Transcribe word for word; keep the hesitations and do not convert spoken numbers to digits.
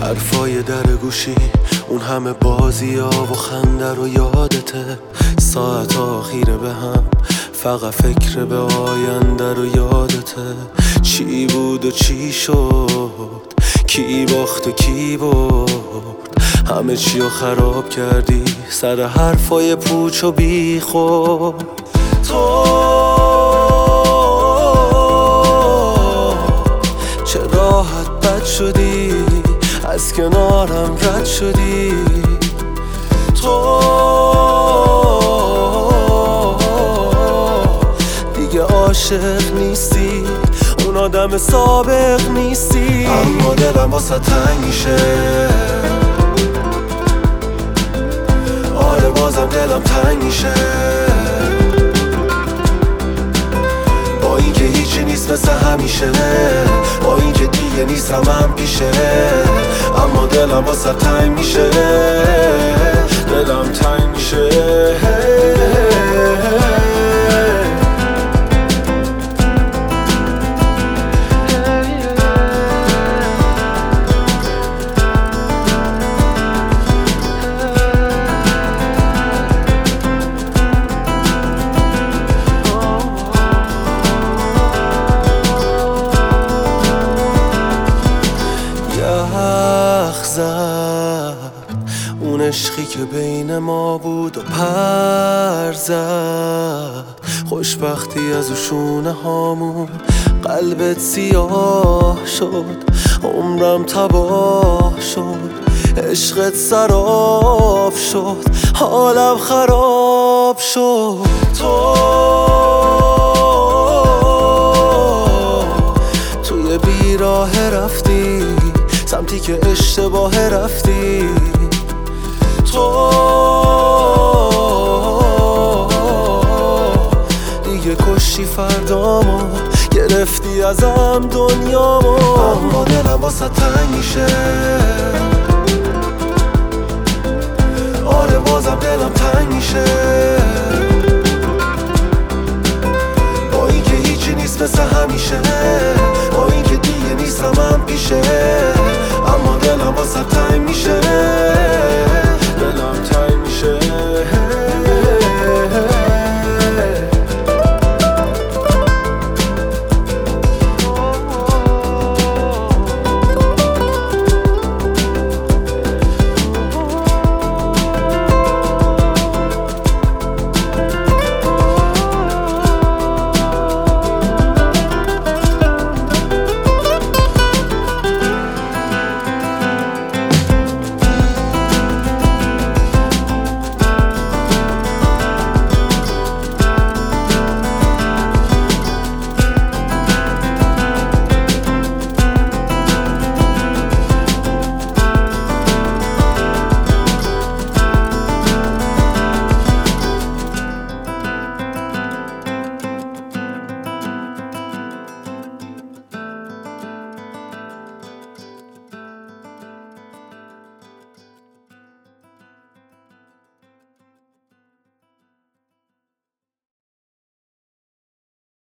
حرفای در گوشی، اون همه بازی ها و خنده رو یادته. ساعت آخیره به هم، فقط فکر به آینده رو یادته. چی بود و چی شد، کی باخت و کی برد، همه چی رو خراب کردی سر حرفای پوچ و بی خود. تو چه راحت بد شدی، از کنارم رد شدی. تو دیگه عاشق نیستی، اون آدم سابق نیستی. اما دلم واسه تنگ میشه، آره بازم دلم تنگ میشه. با اینکه هیچی نیست مثل همیشه، با اینکه دیگه نیستم هم پیشه، اما دلم واسه تنگ میشه، دلم تنگ میشه. اون عشقی که بین ما بود و پر زد، خوشبختی از شونه هامون قلبت سیاه شد. عمرم تباه شد، عشقت سراب شد، حالم خراب شد. تو توی بیراه رفتی، سمتی که اشتباه رفتی. تو دیگه کشتی فردامو، گرفتی ازم دنیامو. اما دلم واسه تنگ میشه، آره بازم دلم تنگ میشه. با اینکه هیچی نیست مثل همیشه، با اینکه دیگه نیستم هم پیشه،